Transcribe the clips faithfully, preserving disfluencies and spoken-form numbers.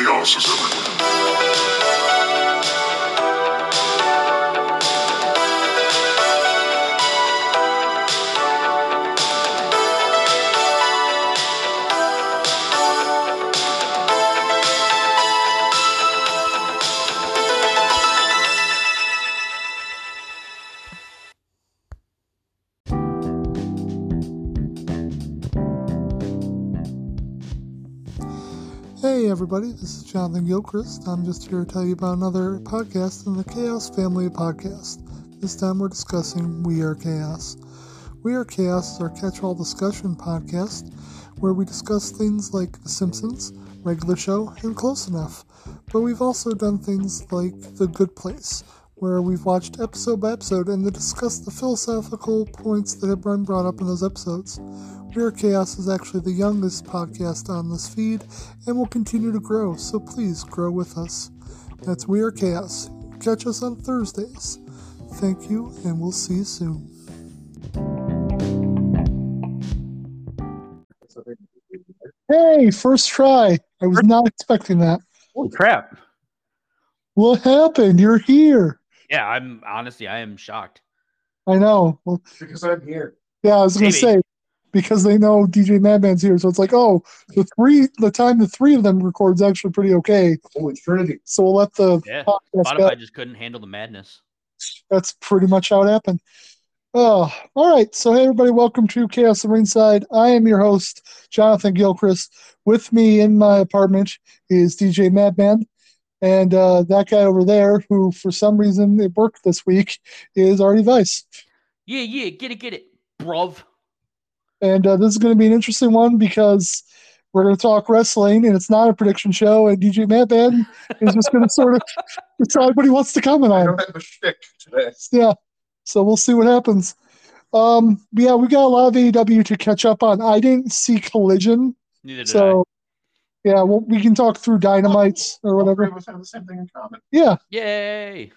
Chaos is everywhere. Hey everybody, this is Jonathan Gilchrist. I'm just here to tell you about another podcast in the Chaos family of podcasts. This time we're discussing We Are Chaos. We Are Chaos is our catch-all discussion podcast where we discuss things like The Simpsons, Regular Show, and Close Enough. But we've also done things like The Good Place, where we've watched episode by episode and discussed the philosophical points that have been brought up in those episodes. We Are Chaos is actually the youngest podcast on this feed and will continue to grow, so please grow with us. That's We Are Chaos. Catch us on Thursdays. Thank you, and we'll see you soon. Hey, first try. I was not expecting that. Holy crap. What happened? You're here. Yeah, I'm honestly, I am shocked. I know. Well, Because I'm here. yeah, I was going to Maybe. say, because they know D J Madman's here, so it's like, oh, the three, the time the three of them record is actually pretty okay. Holy Trinity. So we'll let the Yeah, podcast Spotify go. just couldn't handle the madness. That's pretty much how it happened. Oh, all right. So, hey, everybody, welcome to Chaos at Ringside. I am your host, Jonathan Gilchrist. With me in my apartment is D J Madman. And uh, that guy over there, who for some reason it worked this week, is Artie Vice. Yeah, yeah, get it, get it, bruv. And uh, this is going to be an interesting one because we're going to talk wrestling, and it's not a prediction show. And D J Madman is just going to sort of decide what he wants to comment I on. don't have a shtick today. Yeah. So we'll see what happens. Um, yeah, we got a lot of A E W to catch up on. I didn't see Collision, Neither did so yeah, well, we can talk through Dynamites or All three whatever. of us have the same thing in common. Yeah, I. Yay.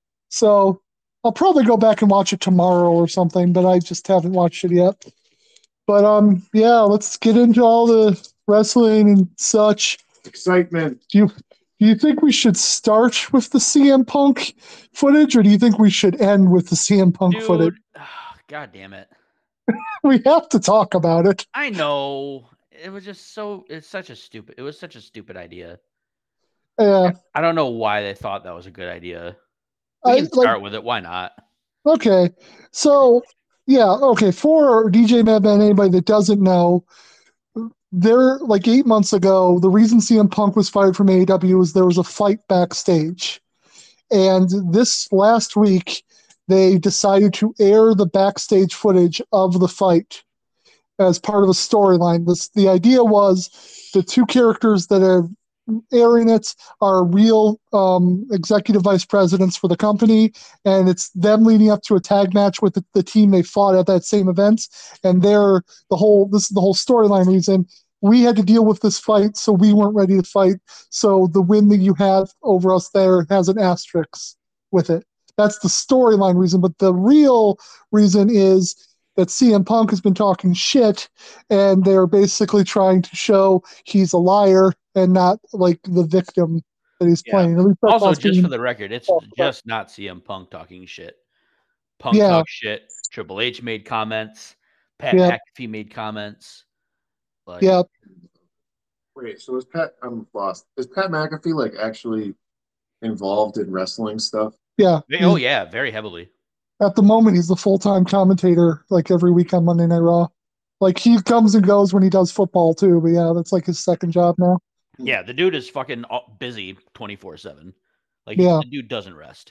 so I'll probably go back and watch it tomorrow or something, but I just haven't watched it yet. But um, yeah, let's get into all the wrestling and such. Excitement. Do you do you think we should start with the C M Punk footage, or do you think we should end with the C M Punk Dude, footage? God damn it. We have to talk about it. I know. It was just so, it's such a stupid, it was such a stupid idea. Yeah. I don't know why they thought that was a good idea. I, We can like, start with it. Why not? Okay, so yeah, okay. For D J Madman, anybody that doesn't know, there like eight months ago, the reason C M Punk was fired from A E W was there was a fight backstage, and this last week they decided to air the backstage footage of the fight as part of a storyline. This the idea was the two characters that are airing it are real um, executive vice presidents for the company, and it's them leading up to a tag match with the, the team they fought at that same event. And they're the whole this is the whole storyline reason we had to deal with this fight, so we weren't ready to fight. So the win that you have over us there has an asterisk with it. That's the storyline reason, but the real reason is that C M Punk has been talking shit, and they're basically trying to show he's a liar and not like the victim that he's Yeah. playing. At least that's Also, what's just being- for the record, it's Oh, just not C M Punk talking shit. Punk Yeah. talks shit. Triple H made comments. Pat Yeah. McAfee made comments. Like, yeah, Wait, so is Pat, I'm lost. Is Pat McAfee like actually involved in wrestling stuff? yeah. Oh, He's- yeah, very heavily. At the moment, he's the full-time commentator, like every week on Monday Night Raw. Like he comes and goes when he does football too, but yeah, that's like his second job now. Yeah, the dude is fucking all- busy twenty-four seven. Like, Yeah. the dude doesn't rest.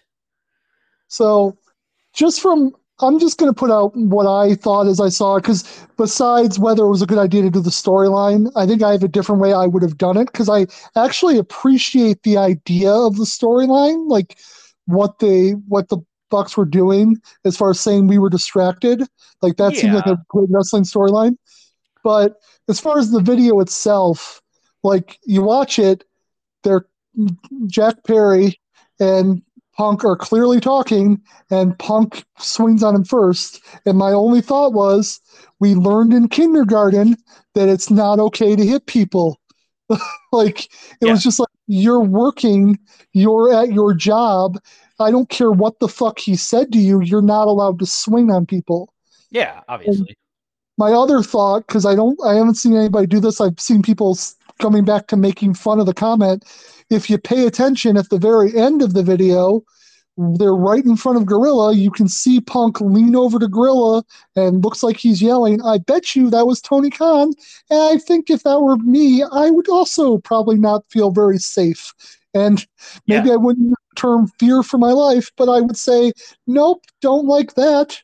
So, just from, I'm just going to put out what I thought as I saw it, because besides whether it was a good idea to do the storyline, I think I have a different way I would have done it, because I actually appreciate the idea of the storyline, like what they, what the Bucks were doing as far as saying we were distracted. Like that seemed like Yeah. a good wrestling storyline. But as far as the video itself, like you watch it, they're Jack Perry and Punk are clearly talking, and Punk swings on him first. And my only thought was, we learned in kindergarten that it's not okay to hit people. Like it Yeah. was just like you're working, you're at your job. I don't care what the fuck he said to you, you're not allowed to swing on people. Yeah, And obviously. my other thought, because I don't, I haven't seen anybody do this. I've seen people coming back to making fun of the comment. If you pay attention at the very end of the video, they're right in front of Gorilla. You can see Punk lean over to Gorilla and looks like he's yelling. I bet you that was Tony Khan. And I think if that were me, I would also probably not feel very safe. And maybe Yeah. I wouldn't use the term fear for my life, but I would say, nope, don't like that.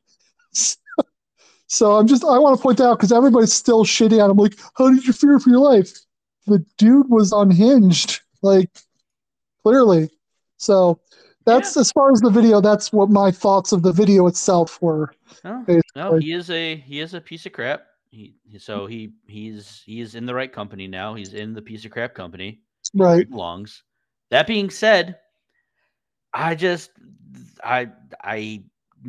So I'm just, I want to point out because everybody's still shitting on him. Like, how did you fear for your life? The dude was unhinged, like, clearly. So that's, Yeah. as far as the video, that's what my thoughts of the video itself were. No, basically. no, he is a he is a piece of crap. He so he he's he's in the right company now. He's in the piece of crap company. Where he Right. belongs. That being said, I just I I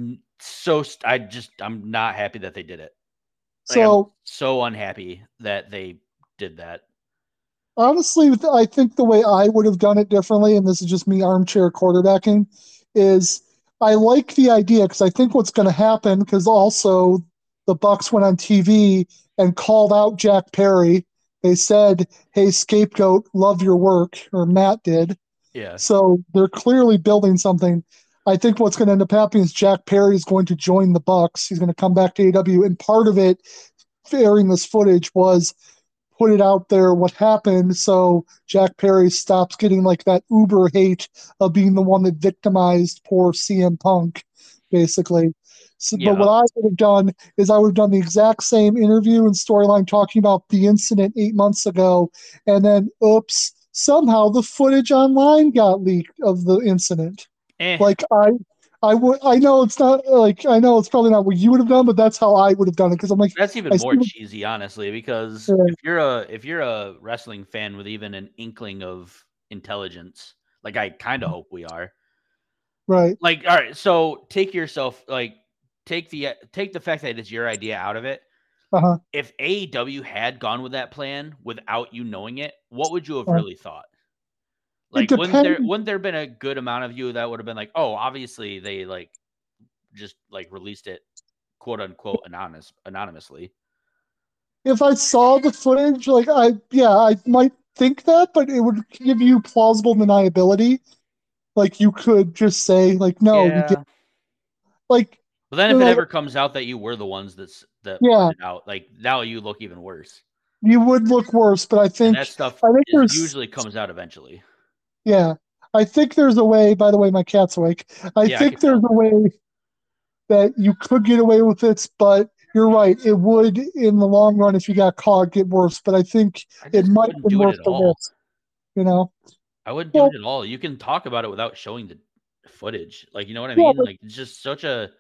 so I just I'm not happy that they did it. Like, I'm So so unhappy that they did that. honestly, I think the way I would have done it differently, and this is just me armchair quarterbacking, is I like the idea because I think what's going to happen, because also the Bucks went on T V and called out Jack Perry. They said, "Hey, scapegoat, love your work," or Matt did. Yeah. So they're clearly building something. I think what's going to end up happening is Jack Perry is going to join the Bucks. He's going to come back to A E W, and part of it, airing this footage, was put it out there what happened so Jack Perry stops getting like that uber hate of being the one that victimized poor C M Punk, basically. So, Yeah. But what I would have done is I would have done the exact same interview and storyline talking about the incident eight months ago, and then oops, somehow the footage online got leaked of the incident. Eh. Like I I would I know it's not like I know it's probably not what you would have done, but that's how I would have done it because I'm like That's even I more see what- cheesy, honestly, because Yeah. if you're a if you're a wrestling fan with even an inkling of intelligence, like I kind of hope we are. right. Like, all right, so take yourself like take the take the fact that it's your idea out of it. Uh-huh. If A E W had gone with that plan without you knowing it, what would you have Uh, really thought? It Like, wouldn't there depends. wouldn't there been a good amount of you that would have been like, oh, obviously they like just like released it, quote unquote, anonymous anonymously. If I saw the footage, like I yeah, I might think that, but it would give you plausible deniability. Like you could just say, like, no, you did Yeah. like But then if it like ever comes out that you were the ones that's that yeah, put it out, like now you look even worse. you would look worse, but I And think that stuff I think is there's usually comes out eventually. yeah. I think there's a way, by the way, my cat's awake. I Yeah, I think could there's tell. a way that you could get away with it, but you're right, it would in the long run if you got caught get worse. But I think I it just might have wouldn't been do it worth at the all. risk, you know? I wouldn't do Well, it at all. You can talk about it without showing the footage. Like, you know what I yeah, mean? but, Like, it's just such a.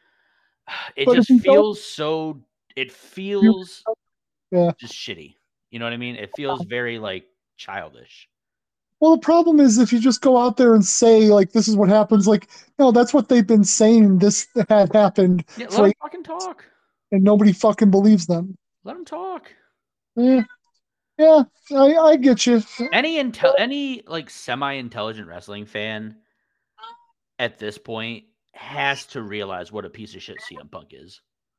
It but if just you don't feels so. It you feels yeah. just shitty. You know what I mean? It feels very like childish. Well, the problem is if you just go out there and say like this is what happens, like no, that's what they've been saying. This had happened Yeah, let for, them fucking talk. and nobody fucking believes them. Let them talk. Eh, yeah, I, I get you. Any intel, any like semi-intelligent wrestling fan at this point has to realize what a piece of shit C M Punk is.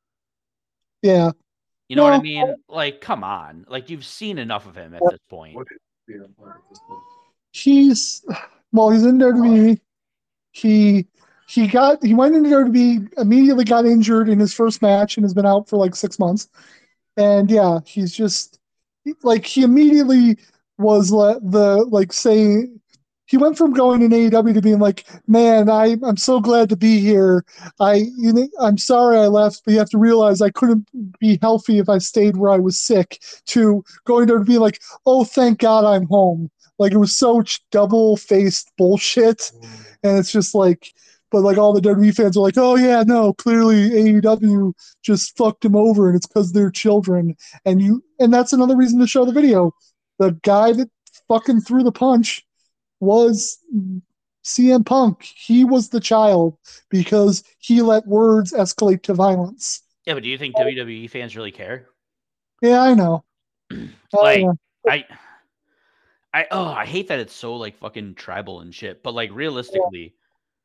Yeah, You know what I no, mean? Like, come on. Like, you've seen enough of him at this point. What is C M Punk at this point? he's well, he's in W W E. He he got he went into W W E, immediately got injured in his first match and has been out for like six months. And yeah, he's just like he immediately was le- the like saying he went from going in A E W to being like, man, I I'm so glad to be here. I you know I'm sorry I left, but you have to realize I couldn't be healthy if I stayed where I was sick. To going there to be like, oh, thank God I'm home. Like it was so double faced bullshit, and it's just like. But like all the W W E fans are like, oh yeah, no, clearly A E W just fucked him over, and it's because they're children. And you, and that's another reason to show the video. The guy that fucking threw the punch was C M Punk. He was the child because he let words escalate to violence. Yeah, but do you think W W E fans really care? Yeah, I know. Oh, Like, yeah. I, I oh I hate that it's so like fucking tribal and shit. But like realistically,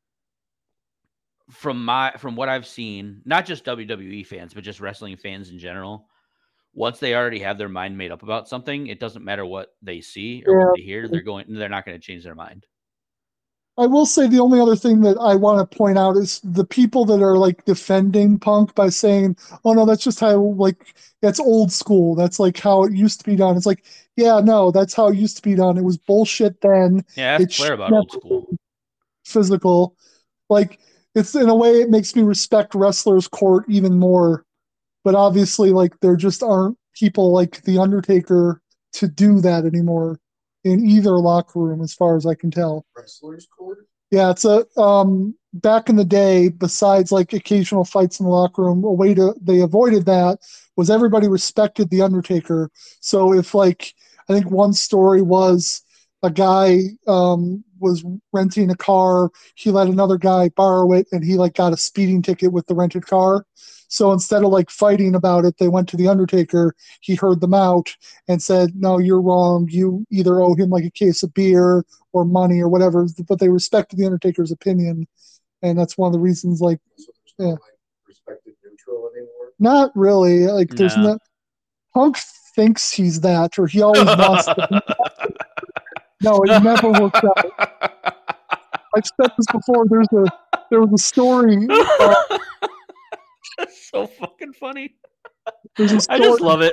from my from what I've seen, not just W W E fans, but just wrestling fans in general, once they already have their mind made up about something, it doesn't matter what they see or what Yeah. they hear, they're going they're not going to change their mind. I will say the only other thing that I want to point out is the people that are like defending Punk by saying, "Oh no, that's just how like that's old school. That's like how it used to be done." It's like, yeah, no, that's how it used to be done. It was bullshit then. Yeah, It that's should Flair about never old school. be physical. Like it's in a way it makes me respect wrestlers court even more. But obviously, like there just aren't people like the Undertaker to do that anymore in either locker room, as far as I can tell. Wrestlers court? Yeah, it's a um back in the day, besides like occasional fights in the locker room, a way to they avoided that was everybody respected the Undertaker. So if like I think one story was a guy um was renting a car, he let another guy borrow it and he like got a speeding ticket with the rented car. So instead of like fighting about it, they went to the Undertaker. He heard them out and said, "No, you're wrong. You either owe him like a case of beer or money or whatever," but they respected the Undertaker's opinion, and that's one of the reasons. Like, So there's no yeah, like respected neutral anymore. not really. Like, there's No. no Punk thinks he's that, or he always wants to. Be. No, it never worked out. I've said this before. There's a there was a story. Uh, That's so fucking funny. there's a I story. just love it.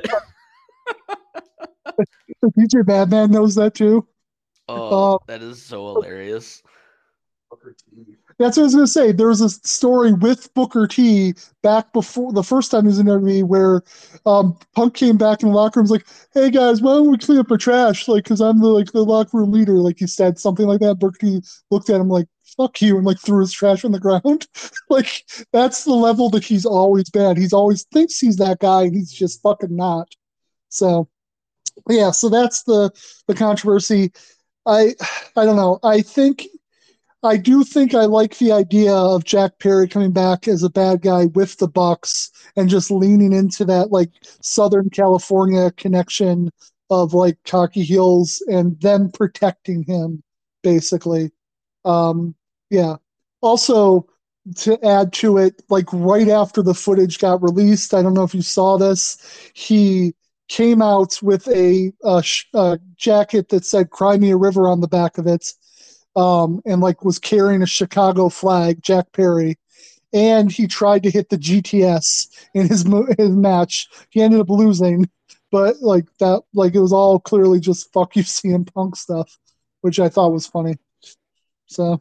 D J Badman knows that too. Oh, Uh, that is so hilarious. Booker T. That's what I was going to say. There was a story with Booker T back before the first time he was in W W E where um, Punk came back in the locker room and was like, "Hey guys, why don't we clean up our trash? Like, because I'm the like the locker room leader." Like he said something like that. Booker T looked at him like, "Fuck you," and like threw his trash on the ground. Like that's the level that he's always been. He's always thinks he's that guy, and he's just fucking not. So yeah, so that's the the controversy. I I don't know. I think I do think I like the idea of Jack Perry coming back as a bad guy with the Bucks and just leaning into that like Southern California connection of like cocky heels and them protecting him, basically. Um, yeah. Also, to add to it, like right after the footage got released, I don't know if you saw this, he came out with a, a, a jacket that said "Cry Me a River" on the back of it, um, and like was carrying a Chicago flag, Jack Perry, and he tried to hit the G T S in his his match. He ended up losing, but like that, like it was all clearly just fuck you C M Punk stuff, which I thought was funny. So,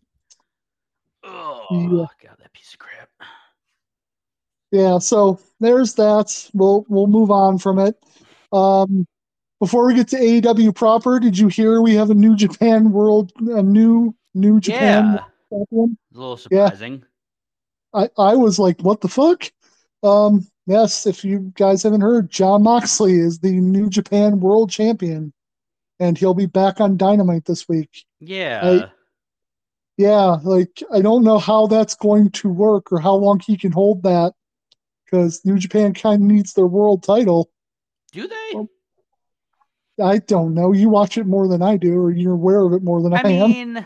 Oh, yeah, God, that piece of crap. yeah. So there's that. We'll we'll move on from it. Um, before we get to A E W proper, did you hear we have a New Japan World, a new New Japan Yeah. World Champion? It's a little Yeah, surprising. I, I was like, what the fuck? Um, yes, if you guys haven't heard, John Moxley is the New Japan World Champion, and he'll be back on Dynamite this week. I Yeah. yeah, like I don't know how that's going to work or how long he can hold that because New Japan kind of needs their world title. Do they? Well, I don't know. You watch it more than I do, or you're aware of it more than I, I am. mean,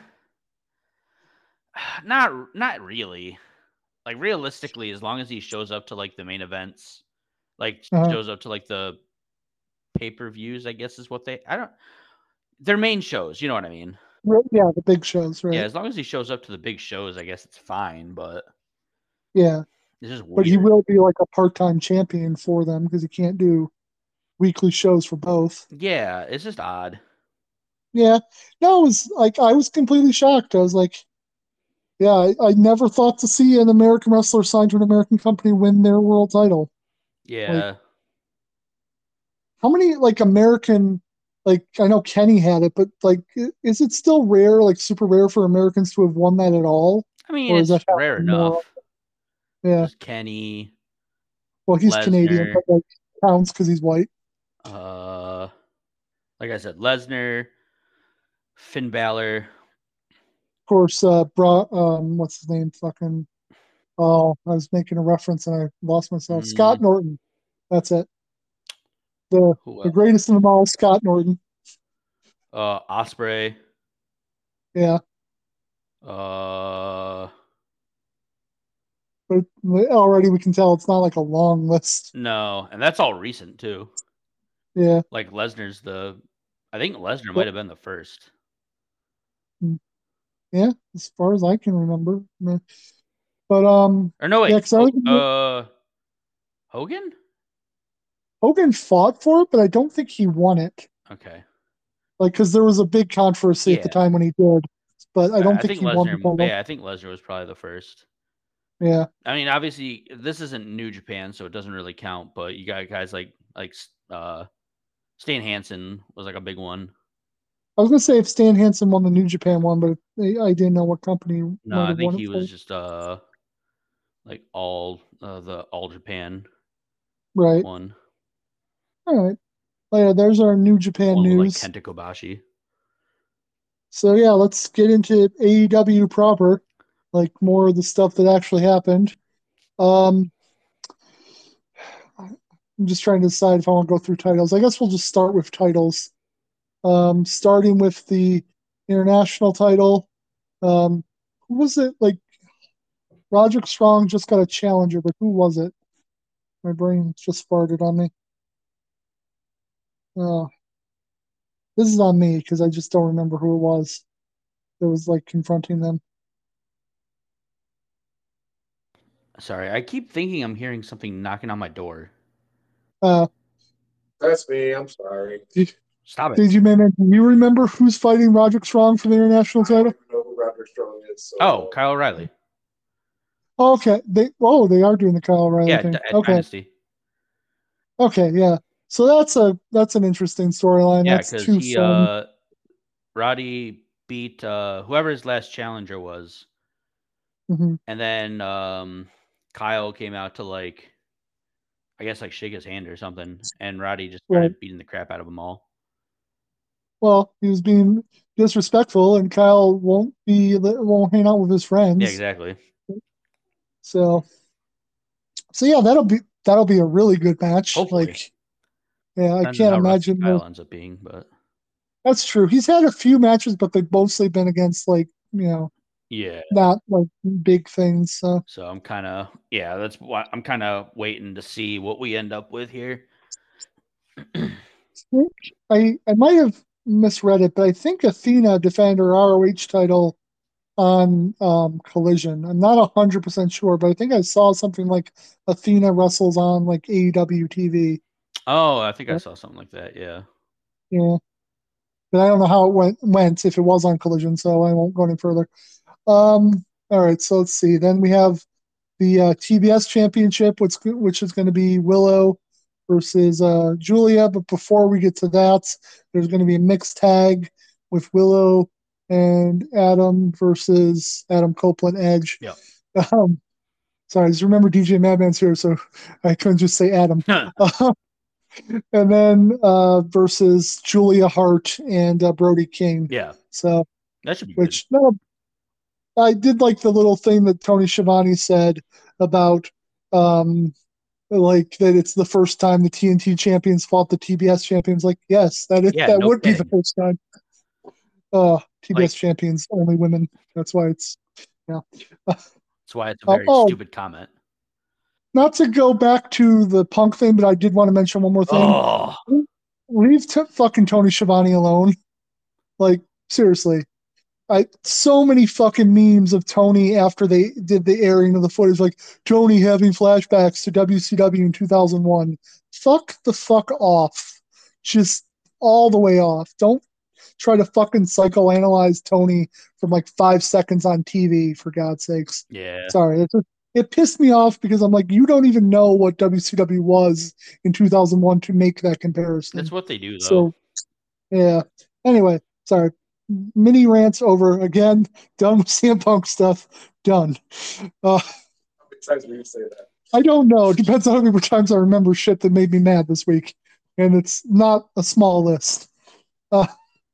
not not really. Like realistically, as long as he shows up to like the main events, like Uh, shows up to like the pay-per-views, I guess is what they I don't their main shows, you know what I mean? yeah, the big shows, Yeah, right? as long as he shows up to the big shows, I guess it's fine, but Yeah, it's just but he weird. will be like a part-time champion for them because he can't do weekly shows for both. Yeah, it's just odd. Yeah, no, it was like I was completely shocked. I was like, yeah, I, I never thought to see an American wrestler signed to an American company win their world title. Like, Yeah. how many like American, like I know Kenny had it, but like, i- is it still rare, like super rare for Americans to have won that at all, I mean, or is it's that rare happening more? enough. Yeah, There's Kenny, well, he's Canadian, Lesnar, but like counts because he's white. uh like I said, Lesnar, Finn Balor. Of course, uh, Bra, um, what's his name? Fucking, oh, I was making a reference and I lost myself. Mm, Scott Norton. That's it. The who the else? greatest of them all, Scott Norton. Uh, Osprey. Yeah. Uh, But already we can tell it's not like a long list. no, and that's all recent too. Yeah. Like Lesnar's the, I think Lesnar Yep. might have been the first. Yeah, as far as I can remember. But um, Or no, wait. yeah, 'cause I Ho- think uh, Hogan? Hogan fought for it, but I don't think he won it. Okay. Like, because there was a big controversy at the Yeah. time when he did, but I don't I think, think he won the Lesnar. title. Yeah, I think Lesnar was probably the first. Yeah. I mean, obviously, this isn't New Japan, so it doesn't really count. But you got guys like like uh, Stan Hansen was like a big one. I was gonna say if Stan Hansen won the New Japan one, but I I didn't know what company No, might I have think won he it for. was just uh like all uh, the All Japan Right. one. All right. Oh, yeah, there's our New Japan One with like news. Kenta Kobashi. So yeah, let's get into A E W proper, like more of the stuff that actually happened. Um, I'm just trying to decide if I want to go through titles. I guess we'll just start with titles. Um, starting with the international title. Um, who was it? Like Roderick Strong just got a challenger, but who was it? My brain just farted on me. Oh, this is on me because I just don't remember who it was that was like confronting them. Sorry, I keep thinking I'm hearing something knocking on my door. Uh, That's me. I'm sorry. Stop it. Did you, man? Do you remember who's fighting Roderick Strong for the international I don't title? even know who Roderick Strong is. So Oh, Kyle O'Reilly. Oh, okay. They oh they are doing the Kyle O'Reilly Yeah, thing. D- at Okay. Dynasty. Okay. Yeah. So that's a that's an interesting storyline. Yeah, That's because two he friends. uh Roddy beat uh whoever his last challenger was, Mhm. and then um Kyle came out to like I guess like shake his hand or something, and Roddy just Right. started beating the crap out of them all. Well, he was being disrespectful, and Kyle won't be won't hang out with his friends. Yeah, exactly. So, so yeah, that'll be that'll be a really good match. Hopefully. Like, yeah, I Depends on can't how rusty imagine. Kyle The, ends up being, but that's true. He's had a few matches, but they've mostly been against like you know yeah. not like big things. So So I'm kind of yeah. That's why I'm kind of waiting to see what we end up with here. I I might have misread it, but I think Athena defended her R O H title on um, Collision. I'm not a hundred percent sure, but I think I saw something like Athena wrestles on like A E W T V. Oh, I think I saw something like that. Yeah. Yeah, but I don't know how it went went if it was on Collision, so I won't go any further. Um, all right, so let's see. Then we have the uh, T B S Championship, which which is going to be Willow versus uh, Julia. But before we get to that, there's going to be a mixed tag with Willow and Adam versus Adam Copeland Edge. Yeah. Um, sorry, just remember D J Madman's here, so I couldn't just say Adam. uh, and then uh, versus Julia Hart and uh, Brody King. Yeah. So that should be which good. no, I did like the little thing that Tony Schiavone said about um, like that it's the first time the T N T champions fought the T B S champions. Like, yes, that is, Yeah, that no would kidding. be the first time. Uh, T B S Like, champions only women. That's why it's yeah. that's why it's a Uh, very oh, stupid comment. not to go back to the Punk thing, but I did want to mention one more thing. Oh, Leave t- fucking Tony Schiavone alone. Like seriously, I so many fucking memes of Tony after they did the airing of the footage, like Tony having flashbacks to W C W in two thousand one. Fuck the fuck off, just all the way off. Don't try to fucking psychoanalyze Tony from like five seconds on T V, for God's sakes. yeah. Sorry, it just, it pissed me off because I'm like, you don't even know what W C W was in two thousand one to make that comparison. That's what they do, though. So, yeah. Anyway, sorry. Mini rants over again. Done with C M Punk stuff. Done. Uh, how many times will you say that? I don't know. It depends on how many times I remember shit that made me mad this week, and it's not a small list. Uh,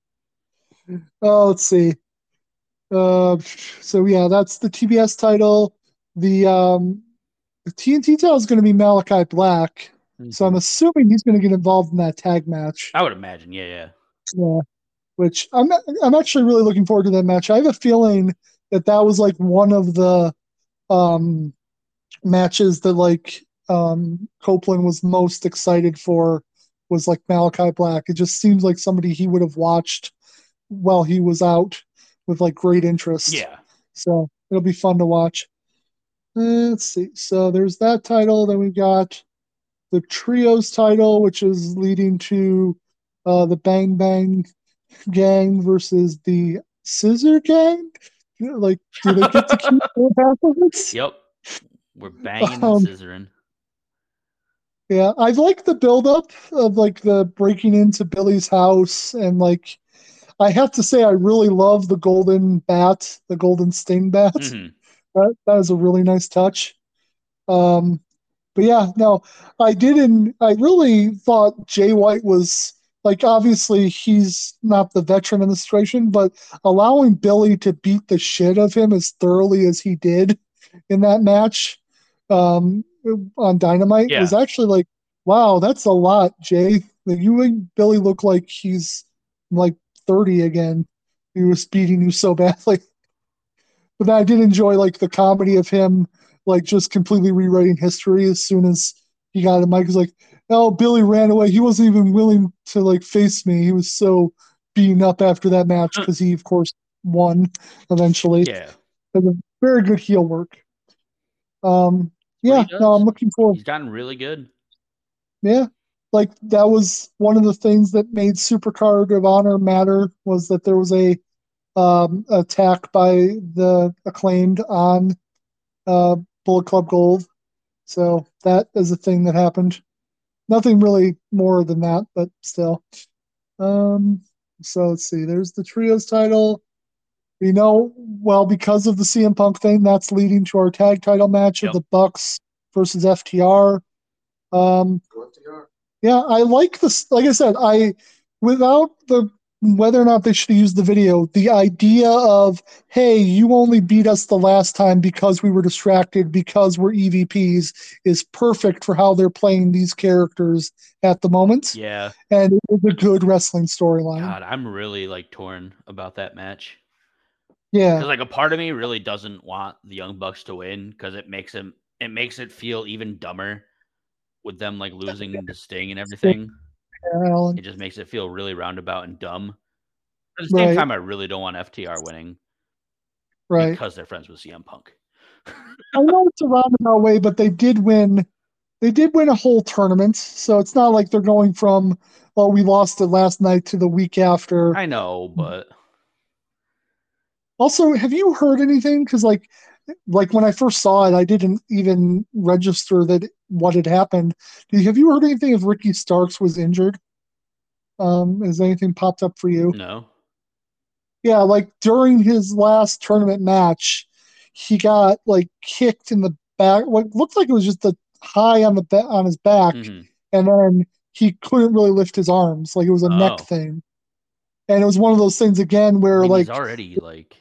uh, let's see. Uh, so yeah, that's the T B S title. The um, the T N T title is going to be Malachi Black. Mm-hmm. So I'm assuming he's going to get involved in that tag match. I would imagine, yeah, yeah. Yeah. which I'm I'm actually really looking forward to that match. I have a feeling that that was like one of the um, matches that like um, Copeland was most excited for was like Malachi Black. It just seems like somebody he would have watched while he was out with like great interest. Yeah. So it'll be fun to watch. Uh, let's see. So there's that title. Then we got the Trios title, which is leading to uh, the Bang Bang Gang versus the Scissor Gang. Like, do they get to keep both half of it? Yep. We're banging Um, and scissoring. Yeah, I like the buildup of like the breaking into Billy's house, and like I have to say I really love the golden bat, the golden sting bat. Mm-hmm. That that is a really nice touch. Um, but yeah, no, I didn't. I really thought Jay White was like obviously he's not the veteran in the situation, but allowing Billy to beat the shit of him as thoroughly as he did in that match um, on Dynamite Yeah. was actually like, wow, that's a lot, Jay. Like, you make Billy look like he's like thirty again. He was beating you so badly. But I did enjoy like the comedy of him like just completely rewriting history as soon as he got it. Mike was like, "Oh, Billy ran away. He wasn't even willing to like face me. He was so beaten up after that match because he, of course, won eventually." Yeah. It was very good heel work. Um, yeah, no, I'm looking forward. He's gotten really good. Yeah, like that was one of the things that made Supercard of Honor matter was that there was a um, attack by the Acclaimed on uh, Bullet Club Gold. So that is a thing that happened. Nothing really more than that, but still. Um, so let's see. There's the Trios title. We know, well, because of the C M Punk thing, that's leading to our tag title match Yep. of the Bucks versus F T R. Um, yeah, I like this. Like I said, I without the whether or not they should use the video, the idea of, hey, you only beat us the last time because we were distracted, because we're E V Ps, is perfect for how they're playing these characters at the moment. Yeah. And it was a good wrestling storyline. God, I'm really like torn about that match. Yeah. Because like a part of me really doesn't want the Young Bucks to win because it makes him it makes it feel even dumber with them like losing the Sting and everything. Yeah, it just makes it feel really roundabout and dumb. At the same right. time, I really don't want F T R winning. Right. Because they're friends with C M Punk. I know it's a roundabout way, but they did win. They did win a whole tournament, so it's not like they're going from, oh, we lost it last night to the week after. I know, but also, have you heard anything? Because like, like when I first saw it, I didn't even register that what had happened. Have you heard anything if Ricky Starks was injured? Um, has anything popped up for you? No. Yeah, like during his last tournament match, he got like kicked in the back. What looked like it was just a high on the ba- on his back, mm-hmm. and then he couldn't really lift his arms. Like it was a oh. neck thing, and it was one of those things again where I mean, like he's already like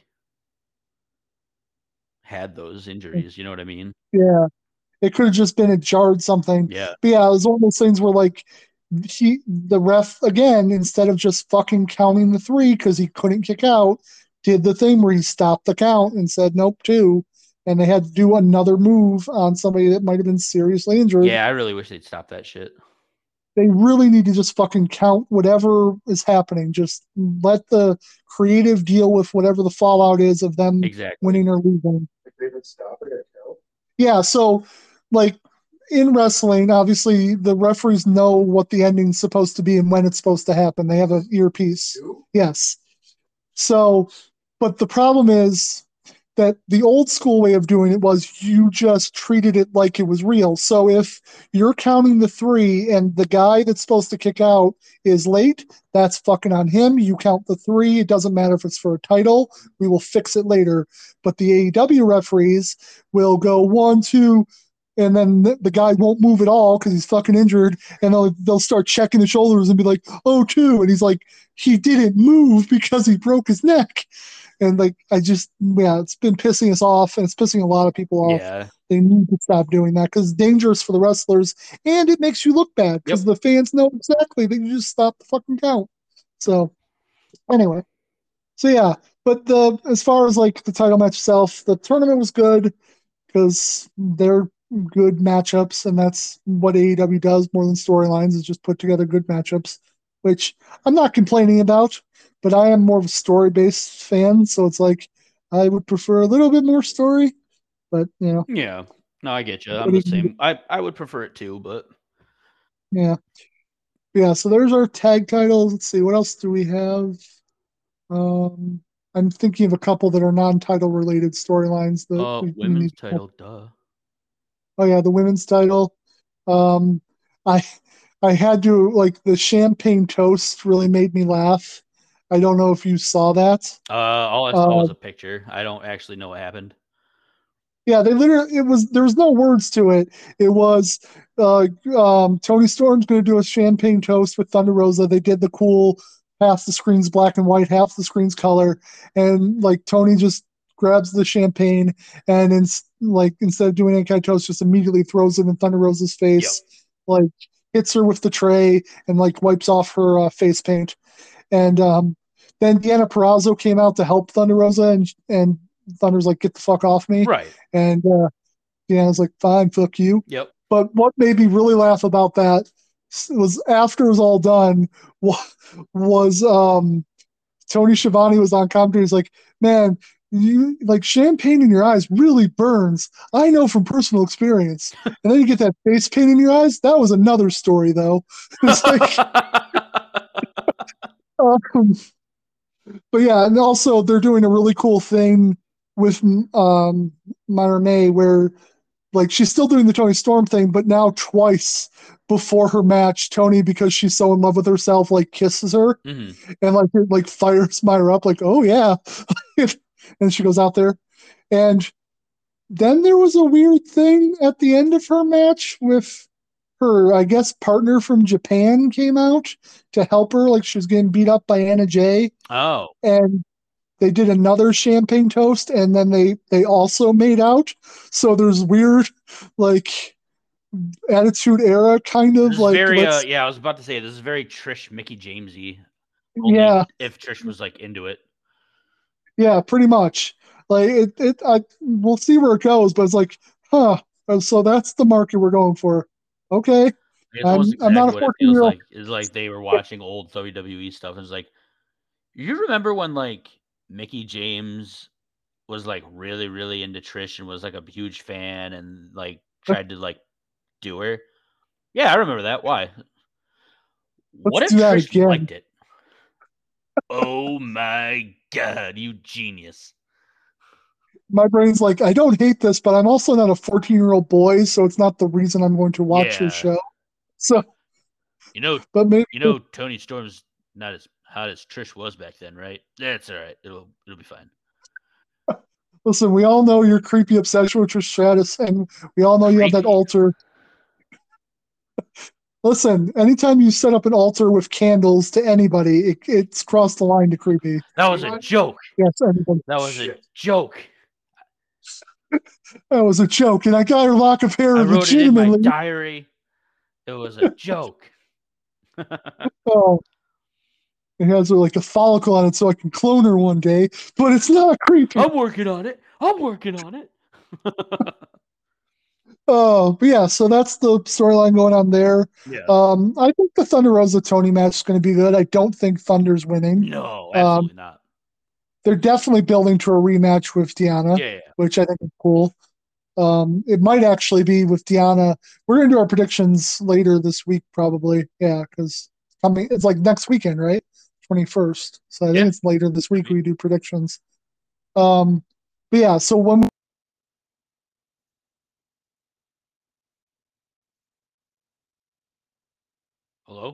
had those injuries. You know what I mean? Yeah, it could have just been it jarred something. Yeah, but yeah, it was one of those things where like he the ref again instead of just fucking counting the three because he couldn't kick out, did the thing where he stopped the count and said nope two. And they had to do another move on somebody that might have been seriously injured. Yeah, I really wish they'd stop that shit. They really need to just fucking count whatever is happening. Just let the creative deal with whatever the fallout is of them exactly. winning or losing. If they would stop it at count. Yeah, so like in wrestling, obviously the referees know what the ending's supposed to be and when it's supposed to happen. They have an earpiece. You? Yes. So, but the problem is that the old school way of doing it was you just treated it like it was real. So if you're counting the three and the guy that's supposed to kick out is late, that's fucking on him. You count the three. It doesn't matter if it's for a title. We will fix it later. But the A E W referees will go one, two, and then the, the guy won't move at all because he's fucking injured. And they'll, they'll start checking the shoulders and be like, oh, two. And he's like, he didn't move because he broke his neck. And like, I just, yeah, it's been pissing us off, and it's pissing a lot of people off. Yeah. They need to stop doing that because it's dangerous for the wrestlers, and it makes you look bad because Yep. the fans know exactly that you just stop the fucking count. So, Anyway, so yeah, but the as far as like the title match itself, the tournament was good because they're good matchups, and that's what A E W does more than storylines is just put together good matchups, which I'm not complaining about, but I am more of a story based fan, so it's like I would prefer a little bit more story, but you know, Yeah. No, I get you. I'm what the do you do? same. I, I would prefer it too, but Yeah, yeah. So there's our tag titles. Let's see, what else do we have? Um, I'm thinking of a couple that are non-title related storylines that uh we, we need women's to. title, duh. Oh yeah, the women's title. Um, I I had to like the champagne toast really made me laugh. I don't know if you saw that. Uh all I saw Uh, was a picture. I don't actually know what happened. yeah, they literally it was there was no words to it. It was uh, um, Tony Storm's going to do a champagne toast with Thunder Rosa. They did the cool half the screen's black and white, half the screen's color, and like Tony just grabs the champagne and in, like instead of doing any kind of toast, just immediately throws it in Thunder Rosa's Yep. face, like hits her with the tray and like wipes off her uh, face paint. And um, then Deanna Perrazzo came out to help Thunder Rosa, and and Thunder's like, "Get the fuck off me!" Right. And uh, Deanna's like, "Fine, fuck you." Yep. But what made me really laugh about that was after it was all done was um, Tony Schiavone was on commentary. He's like, "Man, you like champagne in your eyes really burns. I know from personal experience." And then you get that face paint in your eyes. That was another story, though. It's like, um, but yeah, and also they're doing a really cool thing with um, Myra May where like she's still doing the Tony Storm thing, but now twice before her match, Tony, because she's so in love with herself, like kisses her hmm and like it, like fires Myra up, like, oh yeah. And she goes out there. And then there was a weird thing at the end of her match with her, I guess, partner from Japan came out to help her. Like she was getting beat up by Anna Jay. Oh. And they did another champagne toast and then they they also made out. So there's weird like attitude era kind This of is like very uh let's yeah, I was about to say this is very Trish Mickey Jamesy. Only yeah, if Trish was like into it. yeah, pretty much. Like it it I we'll see where it goes, but it's like, huh. So that's the market we're going for. Okay. It's almost I'm I'm not exactly a what it fourteen feels year old. like. It's like they were watching old W W E stuff and it's like, you remember when like Mickey James was like really, really into Trish and was like a huge fan and like tried to like do her? Yeah, I remember that. Why? What Let's if do that Trish again. liked it? Oh my god, you genius. My brain's like, I don't hate this, but I'm also not a fourteen year old boy, so it's not the reason I'm going to watch this Yeah. show. So, You know but maybe you know Tony Storm's not as hot as Trish was back then, right? That's all right. It'll it'll be fine. listen, we all know your creepy obsession with Trish Stratus, and we all know you have that Creepy. altar. Listen, anytime you set up an altar with candles to anybody, it, it's crossed the line to creepy. That was a joke. Yes, anybody. That was a Shit. joke. That was a joke, and I got her lock of hair I wrote it in my legitimately. diary. It was a joke. Oh, it has like a follicle on it, so I can clone her one day. But it's not creepy. I'm working on it. I'm working on it. Oh, but yeah, so that's the storyline going on there. Yeah. Um, I think the Thunder Rosa Tony match is going to be good. I don't think Thunder's winning. No, Um, absolutely not. they're definitely building to a rematch with Deanna, Yeah, yeah. which I think is cool. Um, it might actually be with Deanna. We're going to do our predictions later this week, probably. Yeah, because I mean, it's like next weekend, right? twenty-first. So I think Yeah. it's later this week we do predictions. Um, but yeah, so when Hello?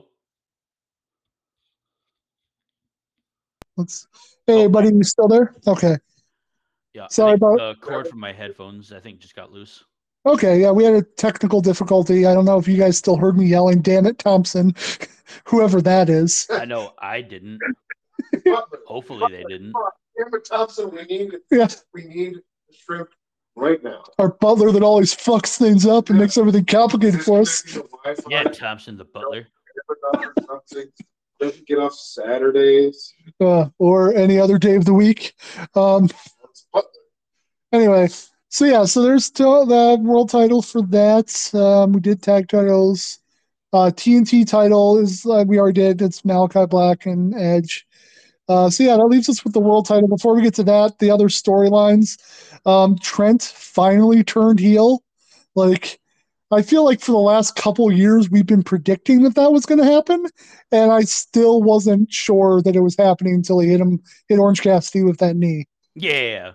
let's, hey, Oh, buddy, you still there? Okay. yeah. I Sorry think about. the cord from my headphones, I think, just got loose. Okay, yeah, we had a technical difficulty. I don't know if you guys still heard me yelling, "Damn it, Thompson," whoever that is. I know I didn't. Hopefully they didn't. Amber Thompson, we need Yeah, we need shrimp right now. our butler that always fucks things up and makes everything complicated for us. Yeah, Thompson the butler. Doesn't get off Saturdays. uh, or any other day of the week. Um, anyway, so yeah, so there's still the world title for that. Um, we did tag titles. Uh, T N T title is uh, we already did. It's Malachi Black and Edge. Uh, so yeah, that leaves us with the world title. Before we get to that, the other storylines. Um, Trent finally turned heel. Like, I feel like for the last couple years we've been predicting that that was going to happen, and I still wasn't sure that it was happening until he hit him hit Orange Cassidy with that knee. Yeah.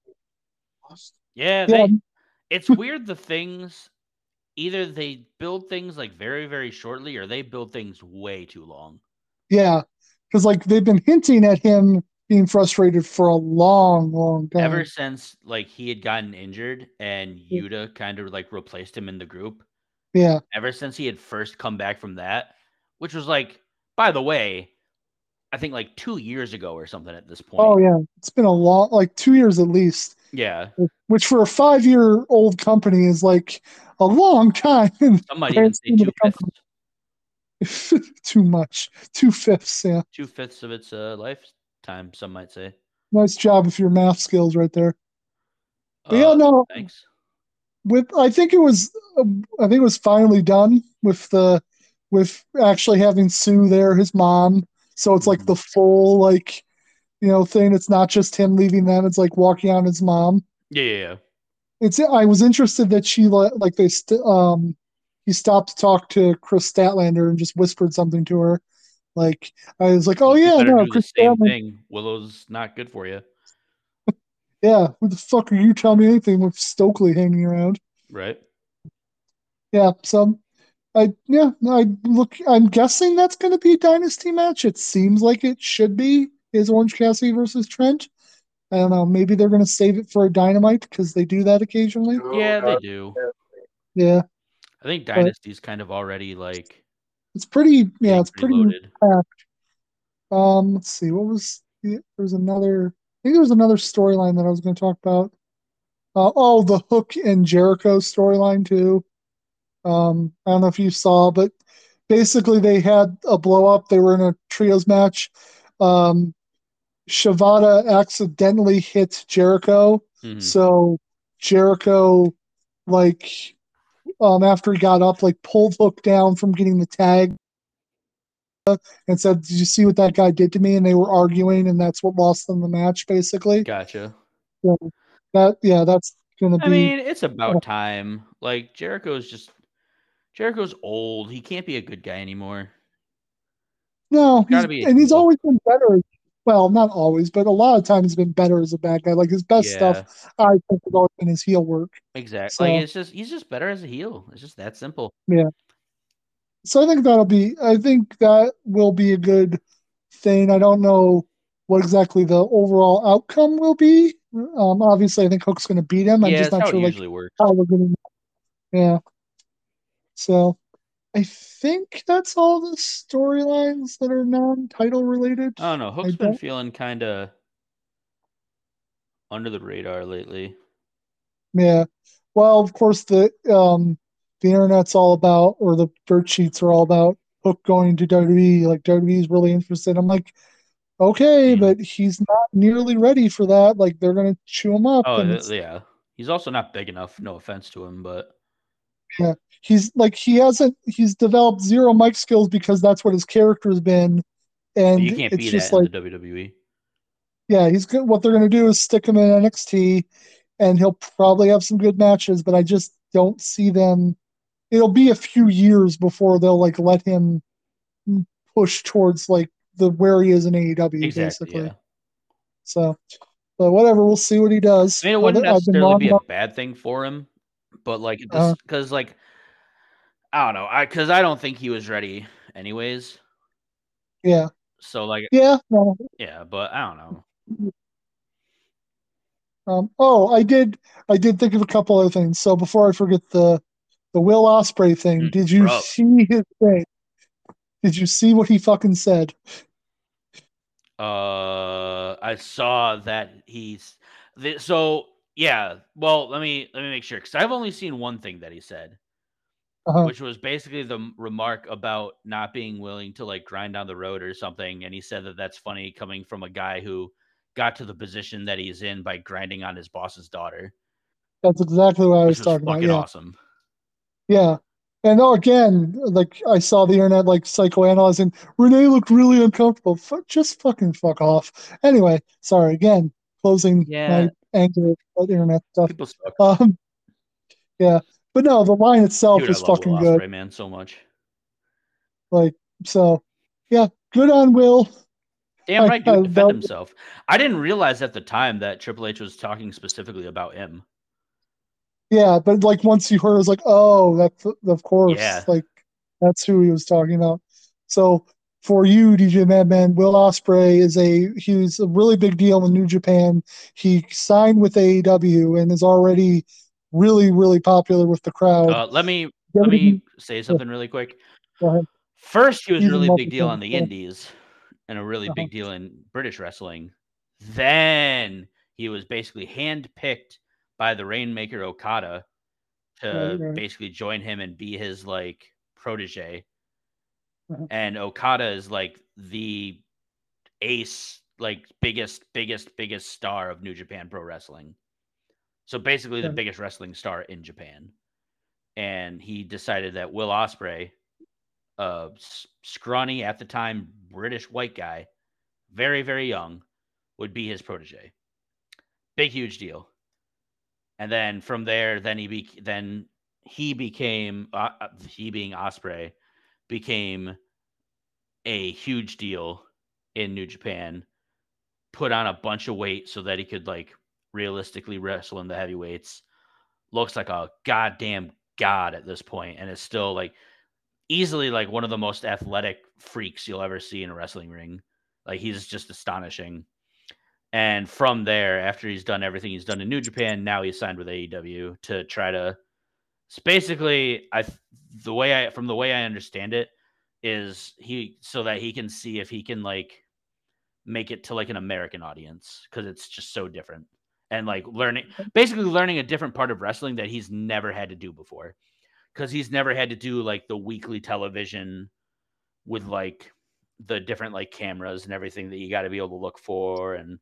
Yeah, Yeah. they it's weird the things either they build things like very, very shortly or they build things way too long. Yeah. Because like they've been hinting at him being frustrated for a long, long time. Ever since like he had gotten injured and Yuta kind of like replaced him in the group. Yeah. Ever since he had first come back from that, which was like, by the way, I think like two years ago or something at this point. Oh yeah, it's been a long, like two years at least. Yeah, which for a five-year-old company is like a long time. Some might even say two fifths. Too much. Two fifths, yeah. Two fifths of its uh, lifetime, some might say. Nice job with your math skills right there. But uh, yeah, no. Thanks. With I think it was, uh, I think it was finally done with the, with actually having Sue there, his mom. So it's like Mhm. the full like, you know, thing. It's not just him leaving them. It's like walking on his mom. Yeah, yeah, yeah. It's I was interested that she like they st- um he stopped to talk to Chris Statlander and just whispered something to her. Like I was like, oh You yeah, better no, do the Chris same Statlander. thing. Willow's not good for you. Yeah, who the fuck are you telling me anything with Stokely hanging around? Right. Yeah, so I yeah, I look I'm guessing that's gonna be a dynasty match. It seems like it should be is Orange Cassidy versus Trent. I don't know, maybe they're gonna save it for a dynamite because they do that occasionally. Oh, Yeah, they God. do. Yeah. I think But Dynasty's kind of already like it's pretty yeah, getting it's pretty pretty loaded. packed. Um, let's see, what was the, there's another I think there was another storyline that I was gonna talk about. Uh, oh, the Hook and Jericho storyline too. Um, I don't know if you saw, but basically they had a blow up. They were in a trios match. Um, Shibata accidentally hit Jericho, Mhm. so Jericho, like, um, after he got up, like pulled Hook down from getting the tag and said, "Did you see what that guy did to me?" And they were arguing, and that's what lost them the match, basically. Gotcha. So that yeah, that's gonna I be. mean, it's about time. Like Jericho's just Jericho's old. He can't be a good guy anymore. No, he's Gotta be a and he's heel. always been better. Well, not always, but a lot of times he's been better as a bad guy. Like his best Yeah. stuff, I think, has always been his heel work. Exactly. Like So it's just he's just better as a heel. It's just that simple. yeah, so I think that'll be. I think that will be a good thing. I don't know what exactly the overall outcome will be. Um, obviously, I think Hook's going to beat him. I'm Yeah, just it's not how it sure like usually works. how we're going to. Yeah. So I think that's all the storylines that are non-title related. I don't know. I Hook's been don't. feeling kind of under the radar lately. Yeah. Well, of course, the um, the internet's all about, or the dirt sheets are all about Hook going to W W E. Like W W E is really interested. I'm like, okay, Mm. but he's not nearly ready for that. Like they're gonna chew him up, Oh and uh, it's yeah. He's also not big enough. No offense to him, but yeah, he's like he hasn't. He's developed zero mic skills because that's what his character's been, and you can't it's be that just in the like W W E. yeah, he's good. What they're gonna do is stick him in N X T, and he'll probably have some good matches. But I just don't see them. It'll be a few years before they'll like let him push towards like the where he is in A E W, Exactly. basically. Yeah. So, but whatever, we'll see what he does. I mean, it wouldn't I've, I've been necessarily wrong be a about. bad thing for him, but like Uh, this, because like I don't know, I because I don't think he was ready, anyways. yeah, So like, yeah, no. yeah, but I don't know. Um, oh, I did. I did think of a couple other things. So before I forget the the Will Ospreay thing, Mm, did you bro. see his thing? Did you see what he fucking said? Uh, I saw that he's th- so yeah. Well, let me let me make sure because I've only seen one thing that he said. Uh-huh. which was basically the m- remark about not being willing to like grind down the road or something. And he said that that's funny coming from a guy who got to the position that he's in by grinding on his boss's daughter, That's exactly what I which was was talking about. fucking Yeah. awesome. Yeah. And oh, again, like I saw the internet like psychoanalyzing. Renee looked really uncomfortable. Fuck, just fucking fuck off. Anyway, sorry again, closing Yeah, my anger at internet stuff. people suck. Um, yeah, but no, the line itself Dude, I is love Will fucking good. Ospreay, man, so much. Like so, yeah, good on Will. Damn I, right, I, dude, defend that, himself. I didn't realize at the time that Triple H was talking specifically about him. yeah, but like once you heard, it was like, oh, that's of course, Yeah. like that's who he was talking about. So for you, D J Madman, Will Ospreay is a he's a really big deal in New Japan. He signed with A E W and is already really, really popular with the crowd. Uh, let me let W W E me say something really quick. Go ahead. First, he was a He's a really big deal on multi-time the star. indies and a really Uh-huh. big deal in British wrestling. Then he was basically handpicked by the Rainmaker Okada to Right, right. basically join him and be his like protege. Uh-huh. And Okada is like the ace, like biggest, biggest, biggest star of New Japan Pro Wrestling. So basically the Right. biggest wrestling star in Japan. And he decided that Will Ospreay, a scrawny at the time British white guy, very, very young, would be his protege. Big, huge deal. And then from there, then he be, then he became uh, he being Ospreay became a huge deal in New Japan. Put on a bunch of weight so that he could like realistically wrestle in the heavyweights. Looks like a goddamn god at this point, and is still like easily like one of the most athletic freaks you'll ever see in a wrestling ring. Like he's just astonishing. And from there, after he's done everything he's done in New Japan, now he's signed with A E W to try to. It's basically, I the way I from the way I understand it is he so that he can see if he can like make it to like an American audience because it's just so different and like learning basically learning a different part of wrestling that he's never had to do before because he's never had to do like the weekly television with like the different like cameras and everything that you got to be able to look for and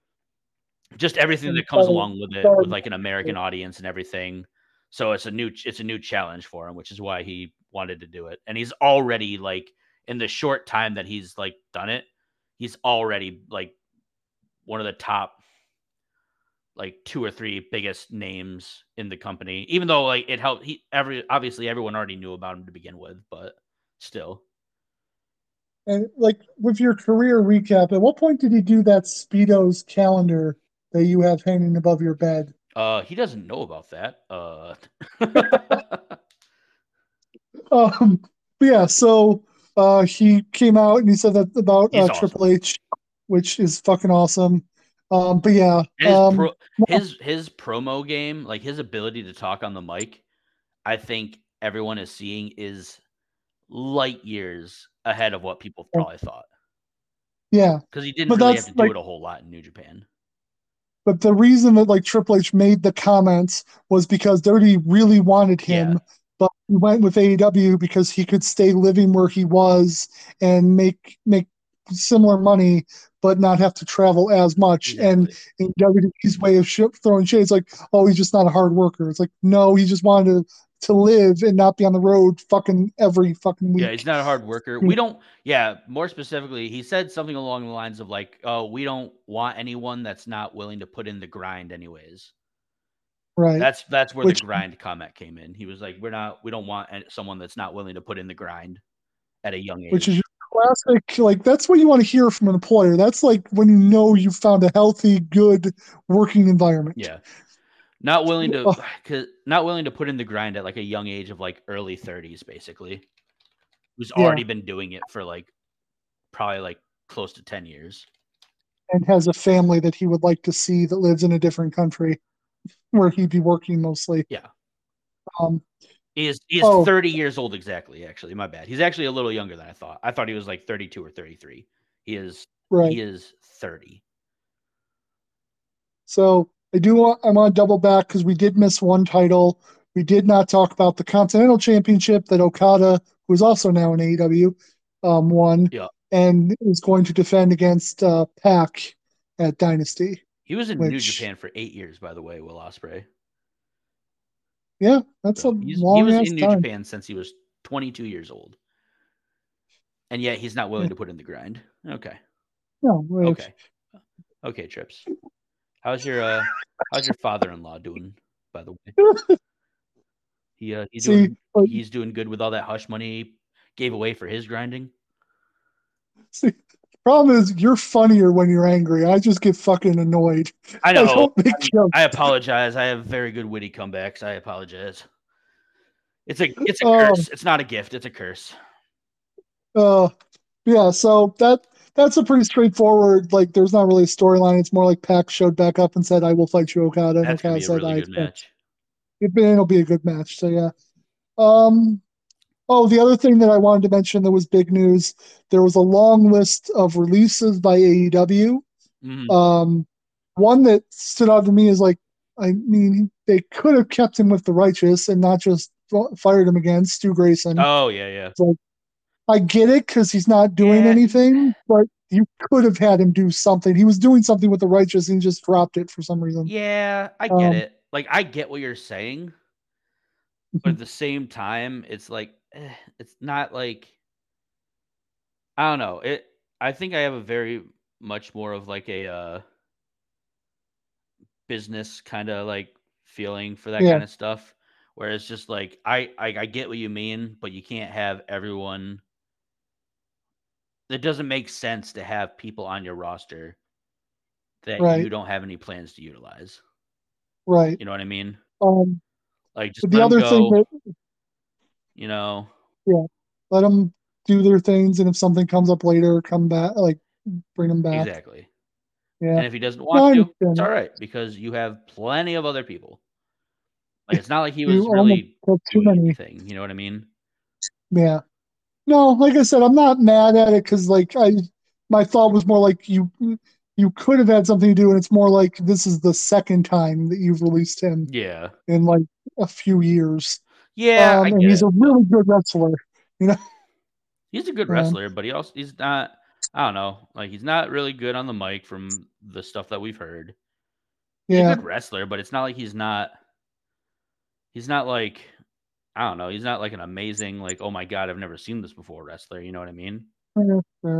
just everything And that comes so- along with it so- with like an American audience and everything. So it's a new it's a new challenge for him, which is why he wanted to do it. And he's already like in the short time that he's like done it, he's already like one of the top like two or three biggest names in the company. Even though like it helped he every obviously everyone already knew about him to begin with, but still. And like with your career recap, at what point did he do that Speedo's calendar that you have hanging above your bed? Uh he doesn't know about that. Uh Um, but yeah, so uh, he came out and he said that about He's uh, awesome. Triple H, which is fucking awesome. Um, but yeah, his um, pro, his his promo game, like his ability to talk on the mic, I think everyone is seeing is light years ahead of what people probably thought. Yeah, because he didn't but really have that's to do like, it a whole lot in New Japan. but the reason that like Triple H made the comments was because Dirty really wanted him, Yeah. but he went with A E W because he could stay living where he was and make make similar money, but not have to travel as much. Exactly. And in W W E's way of sh- throwing shade, it's like, oh, he's just not a hard worker. It's like, no, he just wanted to, to live and not be on the road fucking every fucking week. Yeah, he's not a hard worker. We don't, yeah, more specifically, he said something along the lines of like, oh, we don't want anyone that's not willing to put in the grind anyways. Right. That's that's where Which- the grind comment came in. He was like, we're not, we don't want an- someone that's not willing to put in the grind at a young age. Which is just classic. Like that's what you want to hear from an employer. That's like when you know you found a healthy, good working environment. Yeah. Not willing to, Oh. cause not willing to put in the grind at like a young age of like early thirties, basically. Who's Yeah. already been doing it for like probably like close to ten years. And has a family that he would like to see that lives in a different country where he'd be working mostly. Yeah. Um, He is he is Oh. thirty years old exactly, actually. My bad. He's actually a little younger than I thought. I thought he was like thirty-two or thirty-three. He is right. he is thirty. So I do want I want to double back because we did miss one title. We did not talk about the Continental Championship that Okada, who is also now in A E W, um, won Yeah. and is going to defend against uh, Pac at Dynasty. He was in which, New Japan for eight years, by the way, Will Ospreay. Yeah, that's So a he's, long he was ass in New time. Japan since he was twenty-two years old. And yet he's not willing Yeah. to put in the grind. Okay. No, if, Okay. Okay, Trips. How's your uh how's your father-in-law doing, by the way? He uh he See, doing but, he's doing good with all that hush money he gave away for his grinding? see, the problem is you're funnier when you're angry. I just get fucking annoyed. I know. I don't make jokes. I apologize. I have very good witty comebacks. I apologize. It's a it's a Um, curse. It's not a gift. It's a curse. Uh, yeah, so that that's a pretty straightforward. Like, there's not really a storyline. It's more like Pac showed back up and said, "I will fight you, Okada," and That's gonna Okada be a said, really "I good expect match. it, it'll be a good match." So yeah. Um. Oh, the other thing that I wanted to mention that was big news. There was a long list of releases by A E W. Mhm. Um, one that stood out to me is like, I mean, they could have kept him with the Righteous and not just fired him again, Stu Grayson. Oh yeah, yeah. So I get it because he's not doing Yeah. anything, but you could have had him do something. He was doing something with the Righteous and he just dropped it for some reason. Yeah, I get Um, it. Like I get what you're saying, but at the same time, it's like eh, it's not like I don't know. It I think I have a very much more of like a uh business kind of like feeling for that yeah, kind of stuff. Where it's just like I, I I get what you mean, but you can't have everyone. It doesn't make sense to have people on your roster that you right, don't have any plans to utilize. right. You know what I mean? Um, Like just but let the them other thing go. that, You know yeah, let them do their things, and if something comes up later, come back, like bring them back. exactly. Yeah, And if he doesn't no, want I to, understand it's all it. right because you have plenty of other people. Like it's not like he You was almost really got too doing many. anything. You know what I mean? Yeah. No, like I said, I'm not mad at it because like I my thought was more like you you could have had something to do, and it's more like this is the second time that you've released him Yeah. in like a few years. Yeah, I Um, and get he's it. a really good wrestler, you know. He's a good Um, wrestler, but he also he's not I don't know, like he's not really good on the mic from the stuff that we've heard. He's a yeah, good wrestler, but it's not like he's not he's not like I don't know, he's not like an amazing like, "Oh my god, I've never seen this before" wrestler, you know what I mean? yeah, yeah.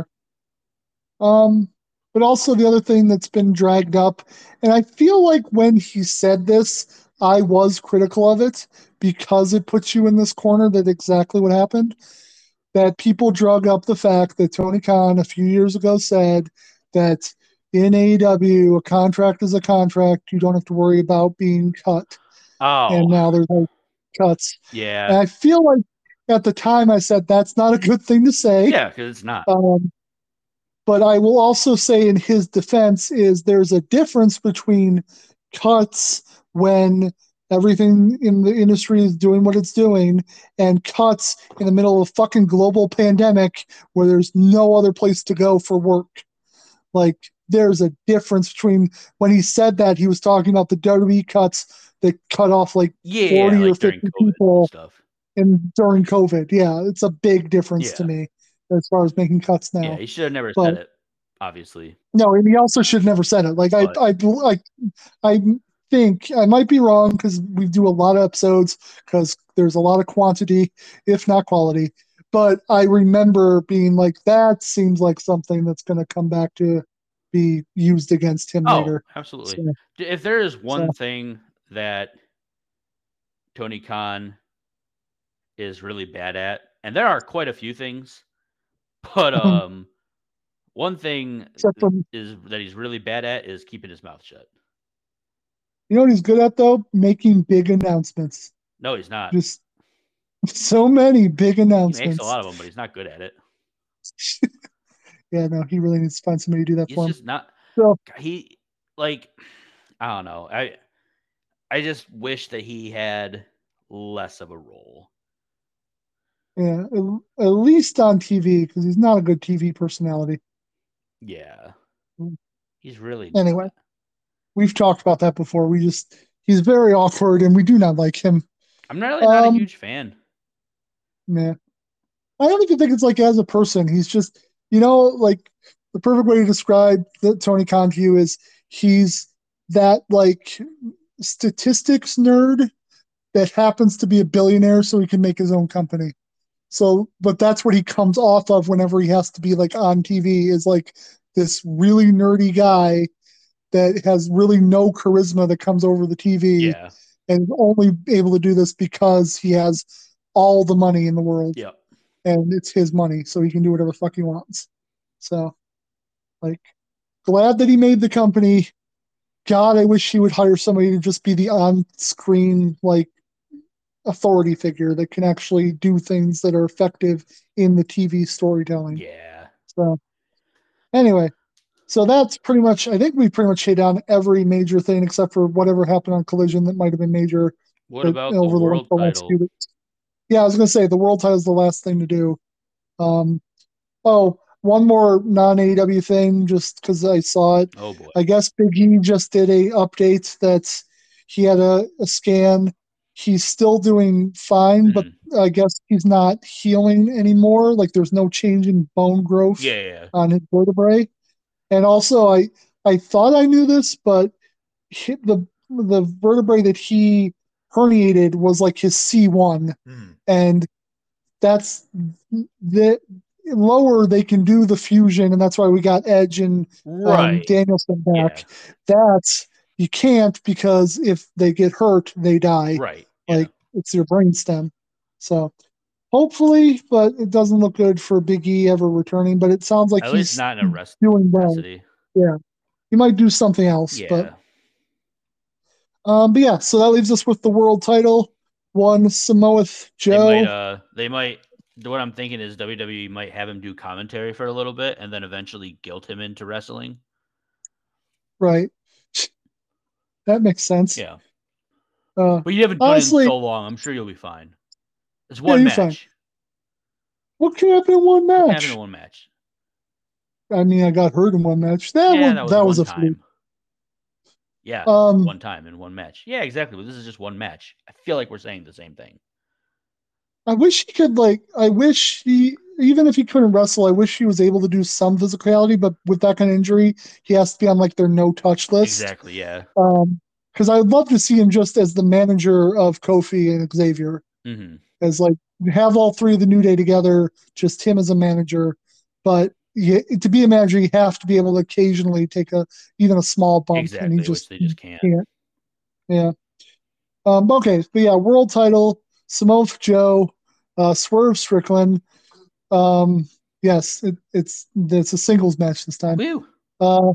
Um, but also the other thing that's been dragged up, and I feel like when he said this, I was critical of it because it puts you in this corner that exactly what happened. That people drug up the fact that Tony Khan a few years ago said that in A E W, a contract is a contract. You don't have to worry about being cut. Oh, And now there's no cuts. yeah. And I feel like at the time I said that's not a good thing to say. Yeah, because it's not. Um, but I will also say in his defense is there's a difference between cuts when everything in the industry is doing what it's doing and cuts in the middle of a fucking global pandemic where there's no other place to go for work. Like there's a difference between when he said that he was talking about the W W E cuts that cut off like Yeah, forty or like during fifty COVID and people stuff. in during COVID. Yeah, it's a big difference to Yeah. me as far as making cuts Yeah, now. he should have never But said it, obviously. no, and he also should never said it. Like I, But I, I, I think I might be wrong because we do a lot of episodes because there's a lot of quantity, if not quality. But I remember being like, that seems like something that's going to come back to be used against him oh, later. absolutely. So, D- If there is one so thing that Tony Khan is really bad at, and there are quite a few things, but um one thing except for is that he's really bad at is keeping his mouth shut. you know what he's good at though, making big announcements. No, he's not. Just so many big He makes a announcements. lot of them, but he's not good at it. Yeah, no, he really needs to find somebody to do that He's for him. just not So he like I don't know. I I just wish that he had less of a role. yeah, at, at least on T V because he's not a good T V personality. Yeah. He's really Anyway, not. we've talked about that before. We just he's very awkward and we do not like him. I'm really not a Um, huge fan. yeah. I don't even think it's like as a person. He's just, you know, like the perfect way to describe the Tony Khan to you is he's that like statistics nerd that happens to be a billionaire so he can make his own company. So, but that's what he comes off of whenever he has to be like on T V is like this really nerdy guy that has really no charisma that comes over the T V Yeah. and is only able to do this because he has all the money in the world Yep. and it's his money, so he can do whatever the fuck he wants. So, like, glad that he made the company. God, I wish he would hire somebody to just be the on-screen like authority figure that can actually do things that are effective in the T V storytelling. Yeah. So, anyway, so that's pretty much. I think we pretty much hit down every major thing except for whatever happened on Collision that might have been major. What That about the over the, like, world the last few title? weeks. Yeah, I was gonna say the world title is the last thing to do. Um, Oh, one more non-A E W thing, just because I saw it. Oh boy. I guess Big E just did a update that he had a, a scan. He's still doing fine, but Mhm. I guess he's not healing anymore. Like there's no change in bone growth Yeah, yeah, yeah. on his vertebrae. And also, I I thought I knew this, but he, the the vertebrae that he herniated was like his C one, Mhm. and that's the lower they can do the fusion, and that's why we got Edge and um, Right. Danielson Yeah. back. That's you can't because if they get hurt, they die. Right. Yeah. Like it's your brain stem. So hopefully, but it doesn't look good for Big E ever returning. But it sounds like At least he's not in a wrestling doing well. capacity. Yeah, he might do something else, but Yeah. um, but yeah. So that leaves us with the world title. One Samoa They might Joe. uh they might what I'm thinking is W W E might have him do commentary for a little bit and then eventually guilt him into wrestling. Right. That makes sense. Yeah. Uh, But you haven't done it in honestly, so long. I'm sure you'll be fine. It's yeah, one you're fine. match. What can happen in one What happened in match? one match? I mean, I got hurt in one match. That Yeah, was that was that was one a fluke. time. Yeah, Um, one time in one match. Yeah, exactly. But this is just one match. I feel like we're saying the same thing. I wish he could like. I wish he, even if he couldn't wrestle, I wish he was able to do some physicality. But with that kind of injury, he has to be on like their no touch list. Exactly, yeah. Um, because I'd love to see him just as the manager of Kofi and Xavier, Mm-hmm. as like have all three of the New Day together, just him as a manager. But you, to be a manager, you have to be able to occasionally take a even a small bump, and he Exactly, which just they just can't. can't. Yeah. Um, okay, but yeah, world title, Samoa Joe, uh, Swerve Strickland. Um, yes, it, it's it's a singles match this time. Woo! Uh,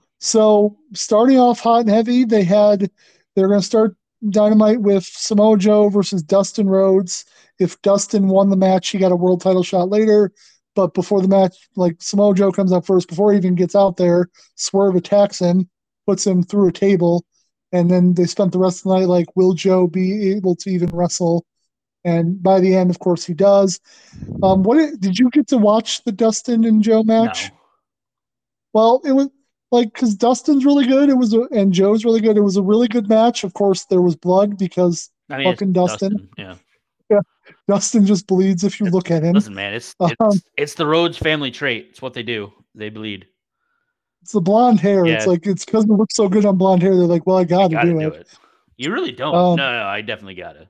so starting off hot and heavy, they had they're going to start Dynamite with Samoa Joe versus Dustin Rhodes. If Dustin won the match, he got a world title shot later. But before the match, like Samoa Joe comes out first, before he even gets out there, Swerve attacks him, puts him through a table, and then they spent the rest of the night like, will Joe be able to even wrestle? And by the end, of course, he does. Um, what did you get to watch the Dustin and Joe match? No. Well, it was like because Dustin's really good. It was a, and Joe's really good. It was a really good match. Of course, there was blood because I mean, fucking it's Dustin. Dustin. Yeah. Yeah, Dustin just bleeds if you It's, look at him. listen, man, it's it's Um, it's the Rhodes family trait. It's what they do. They bleed. it's the blonde hair. Yeah. It's like it's because it looks so good on blonde hair. They're like, well, I got to gotta do, do it. it. You really don't. Um, no, no, I definitely gotta.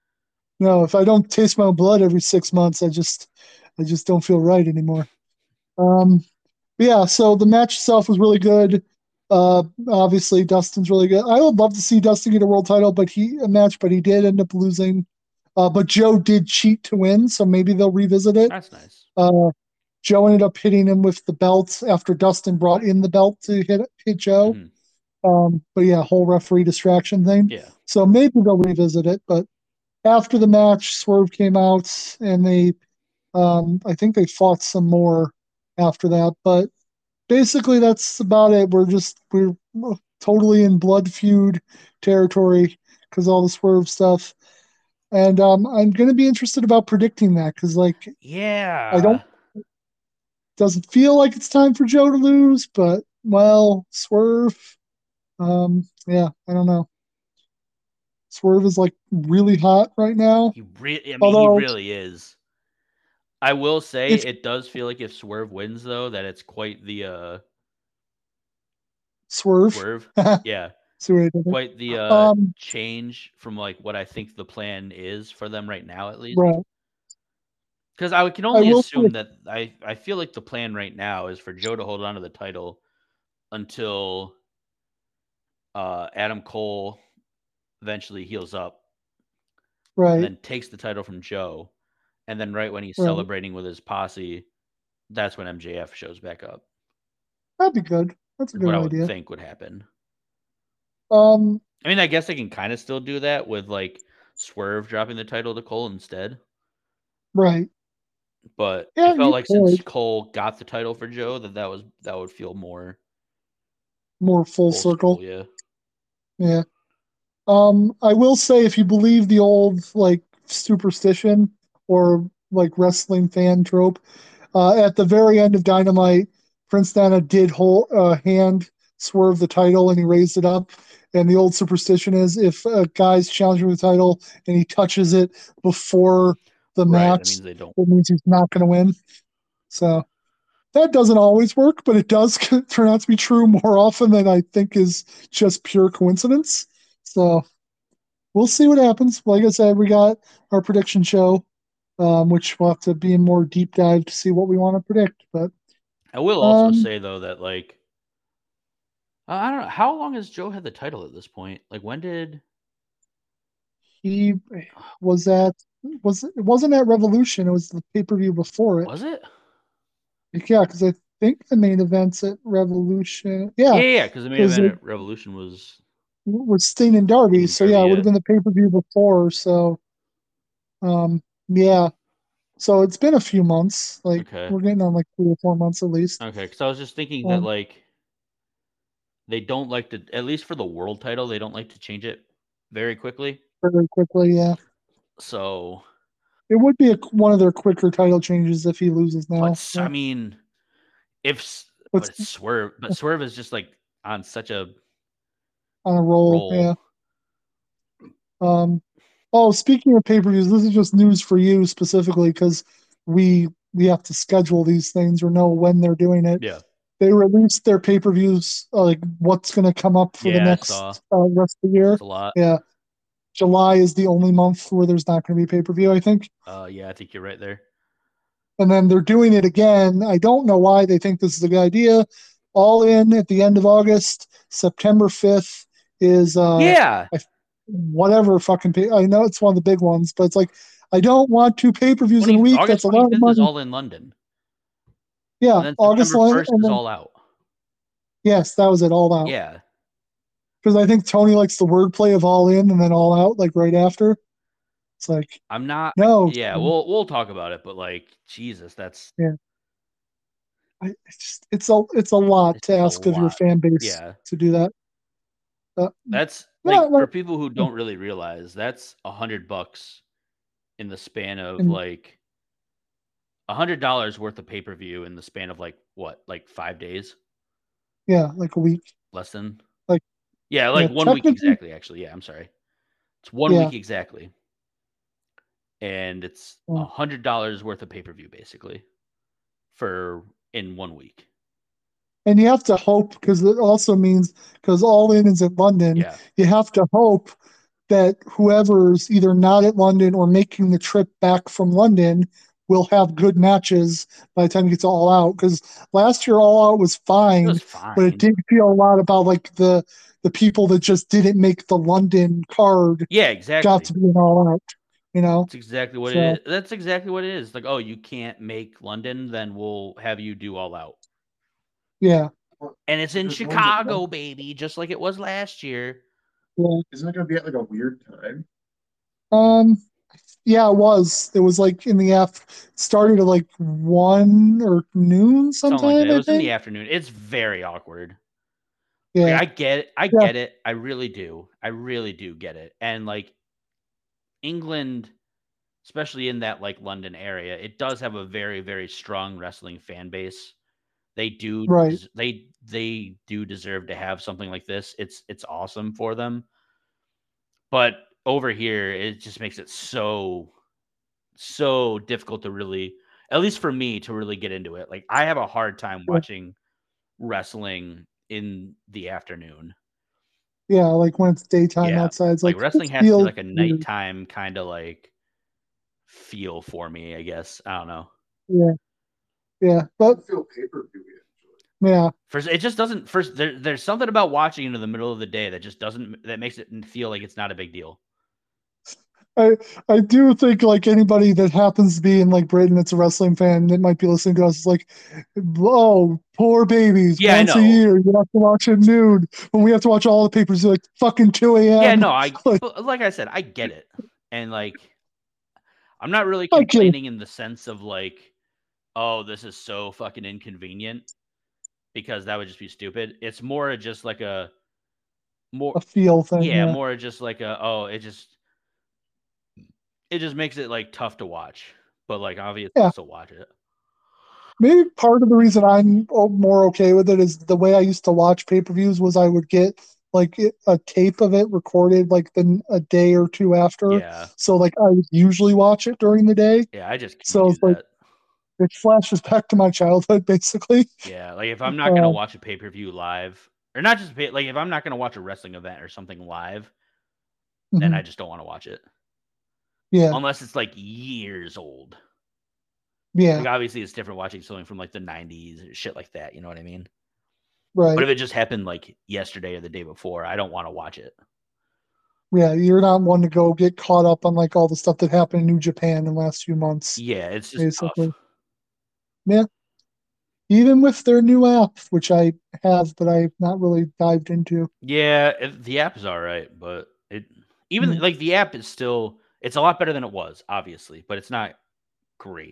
No, if I don't taste my own blood every six months, I just I just don't feel right anymore. Um, but yeah, so the match itself was really good. Uh, obviously Dustin's really good. I would love to see Dustin get a world title, but he a match, but he did end up losing. Uh, but Joe did cheat to win, so maybe they'll revisit it. That's nice. Uh, Joe ended up hitting him with the belt after Dustin brought in the belt to hit hit Joe. Mm-hmm. Um, but yeah, whole referee distraction thing. Yeah. So maybe they'll revisit it. But after the match, Swerve came out and they, um, I think they fought some more after that. But basically, that's about it. We're just we're totally in blood feud territory because all the Swerve stuff. And um, I'm gonna be interested about predicting that because like Yeah. I don't doesn't feel like it's time for Joe to lose, but well, Swerve. Um, yeah, I don't know. Swerve is like really hot right now. He re- I mean, Although he really is. I will say if it does feel like if Swerve wins, though, that it's quite the uh, Swerve, Swerve. Yeah, see what I did there? quite the uh, Um, change from like what I think the plan is for them right now, at least. right. Because I can I only will say, assume that I I feel like the plan right now is for Joe to hold on to the title until uh, Adam Cole eventually heals up and right, then takes the title from Joe, and then right when he's right. celebrating with his posse, that's when M J F shows back up. That'd be good. That's a Is what good I would idea. think would happen. Um, I mean, I guess they can kind of still do that with like Swerve dropping the title to Cole instead. right. But Yeah, it felt you like since could Cole got the title for Joe, that that was that would feel more more full full circle. circle. Yeah. Yeah. Um, I will say if you believe the old like superstition or like wrestling fan trope, uh, at the very end of Dynamite, Prince Nana did hold uh, hand swerve the title and he raised it up. And the old superstition is if a guy's challenging the title and he touches it before the Right. That match, means they don't. it means he's not going to win. So that doesn't always work, but it does turn out to be true more often than I think is just pure coincidence. So we'll see what happens. Like I said, we got our prediction show, um, which we'll have to be in more deep dive to see what we want to predict. But I will also um, say though that like uh, I don't know how long has Joe had the title at this point. Like when did he was at was it wasn't at Revolution. It was the pay per view before it. was it? Yeah, because I think the main event's at Revolution. Yeah, Yeah, yeah, because the main because event it at Revolution was was Sting and Darby. Demon So yeah, Darby. it would have Yeah. been the pay per view before. So um, yeah. So it's been a few months. Like Okay. we're getting on like three or four months at least. Okay. Because I was just thinking that Um, like they don't like to, at least for the world title, they don't like to change it very quickly. very quickly, yeah. So, It would be a, one of their quicker title changes if he loses now. but I So, mean, if s- but but Swerve, but Swerve is just like on such a on a roll, roll. yeah. Um, oh, speaking of pay per views, this is just news for you specifically because we we have to schedule these things or know when they're doing it. Yeah. They released their pay per views, uh, like what's going to come up for the Yeah, I saw. next uh, rest of the year. It's a lot. Yeah, July is the only month where there's not going to be pay per view, I think. Uh, yeah, I think you're right there. And then they're doing it again. I don't know why they think this is a good idea. All in at the end of August, September fifth is uh Yeah. whatever fucking pay. I know it's one of the big ones, but it's like I don't want two pay per views in a week. August That's a lot of twenty-fifth is money. all in London. Yeah, And then August September line, first and is then all out. yes, that was it all out. Yeah. Because I think Tony likes the wordplay of all in and then all out like right after. It's like I'm not no, yeah, we'll we'll talk about it, but like Jesus, that's yeah. I, it's just it's a it's a lot it's to a ask of your lot. fan base Yeah. to do that. Uh, That's yeah, like like, for people who don't really realize, that's a hundred bucks in the span of and like a hundred dollars worth of pay per view in the span of like what, like five days? yeah, like a week. Less than Like yeah, yeah, like one week technically, exactly. Actually, yeah, I'm sorry, it's one yeah. week exactly, and it's a yeah. hundred dollars worth of pay per view basically for in one week. And you have to hope because it also means because All In is in London, Yeah, you have to hope that whoever's either not at London or making the trip back from London will have good matches by the time it gets all out. Because last year all out was it fine, was but it fine. did feel a lot about like the the people that just didn't make the London card Yeah, got exactly. to be an all out. You know, That's exactly what so it is. That's exactly what it is. Like, oh, you can't make London, then we'll have you do all out. yeah, And it's in There's ones at Chicago, London. baby, just like it was last year. yeah. Isn't it going to be at like a weird time? Um, yeah, it was. It was like in the af. Started at like one or noon Something like that. sometime. It I was in the think. afternoon. It's very awkward. Like, Yeah, I get it. I yeah, get it. I really do. I really do get it. And like England, especially in that like London area, it does have a very, very strong wrestling fan base. They do right. they they do deserve to have something like this. It's it's awesome for them. But over here, it just makes it so, so difficult to really, at least for me, to really get into it. Like, I have a hard time watching wrestling in the afternoon. Yeah, like when it's daytime Yeah, outside. It's like like, wrestling it has to be feels like a weird. nighttime kind of like feel for me, I guess. I don't know. Yeah. Yeah. But feel pay-per-view yeah. First, it just doesn't. First, there, there's something about watching into the middle of the day that just doesn't. That makes it feel like it's not a big deal. I I do think like anybody that happens to be in like Britain that's a wrestling fan that might be listening to us is like, oh, poor babies. Yeah, I Once a know. year you have to watch at noon when we have to watch all the papers at like fucking two a.m. Yeah, no, I like, but like I said, I get it, and like I'm not really I get it. complaining in the sense of like, oh, this is so fucking inconvenient, because that would just be stupid. It's more just like a more a feel thing. yeah, Yeah. more just like a oh, it just it just makes it like tough to watch, but like obviously Yeah. I'll still watch it. Maybe part of the reason I'm more okay with it is the way I used to watch pay-per-views was I would get like a tape of it recorded like the a day or two after. Yeah. So like I would usually watch it during the day. Yeah, I just can't so do it's like that. it flashes back to my childhood basically. Yeah, like if I'm not gonna Uh, watch a pay-per-view live, or not just pay, like if I'm not gonna watch a wrestling event or something live, then I mhm. just don't want to watch it. Yeah. Unless it's like years old. Yeah. Like obviously it's different watching something from like the nineties or shit like that, you know what I mean? Right. But if it just happened like yesterday or the day before, I don't want to watch it. Yeah, you're not one to go get caught up on like all the stuff that happened in New Japan in the last few months. Yeah, it's just basically. tough. Yeah. Even with their new app, which I have, but I've not really dived into. Yeah, it, the app is all right, but it even Mm. like the app is still it's a lot better than it was, obviously, but it's not great.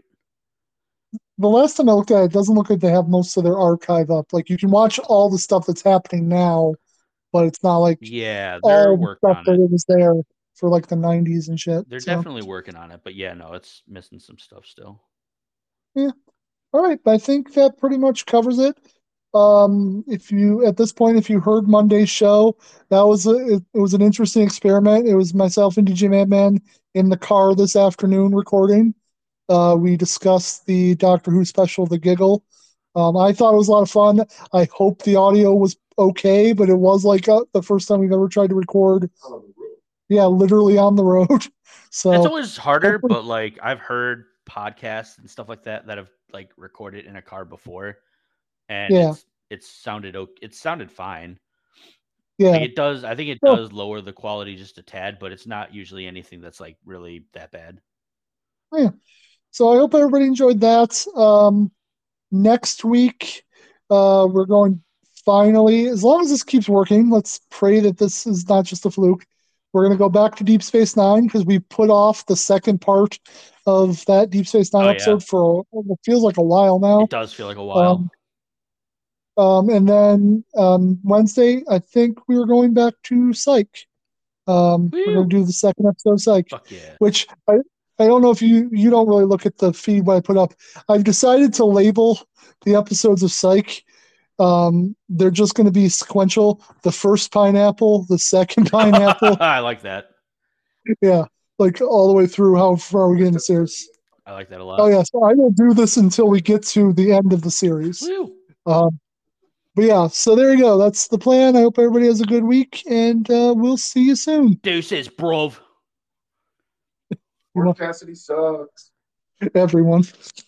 The last time I looked at it, it doesn't look like they have most of their archive up. Like you can watch all the stuff that's happening now, but it's not like Yeah, they're all the working stuff on that it. it was there for like the nineties and shit. They're So definitely working on it, but yeah, no, it's missing some stuff still. yeah. All right. I think that pretty much covers it. Um, if you at this point, if you heard Monday's show, that was a, it, it was an interesting experiment. It was myself and D J Madman in the car this afternoon recording. Uh, we discussed the Doctor Who special, The Giggle. Um, I thought it was a lot of fun. I hope the audio was okay, but it was like uh, the first time we've ever tried to record. Yeah, literally on the road. So it's always harder, hopefully, but like I've heard podcasts and stuff like that that have like recorded in a car before, and yeah, it's it's sounded okay. It sounded fine. yeah. Like it does. I think it So, does lower the quality just a tad, but it's not usually anything that's like really that bad. yeah. So I hope everybody enjoyed that. Um, next week, uh, we're going finally, as long as this keeps working, let's pray that this is not just a fluke. We're going to go back to Deep Space Nine because we put off the second part of that Deep Space Nine Oh, yeah. episode for it feels like a while now. It does feel like a while. Um, um, and then um, Wednesday, I think we were going back to Psych. Um, we're going to do the second episode of Psych, Fuck yeah. which I, I don't know if you you don't really look at the feed when I put up. I've decided to label the episodes of Psych. Um, they're just going to be sequential. The first pineapple, the second pineapple. I like that. Yeah, like all the way through. How far we get in the series? I like that a lot. Oh yeah, so I will do this until we get to the end of the series. Woo. Um, but yeah, so there you go. That's the plan. I hope everybody has a good week, and uh, we'll see you soon. Deuces, bro. Orange Cassidy sucks. Everyone.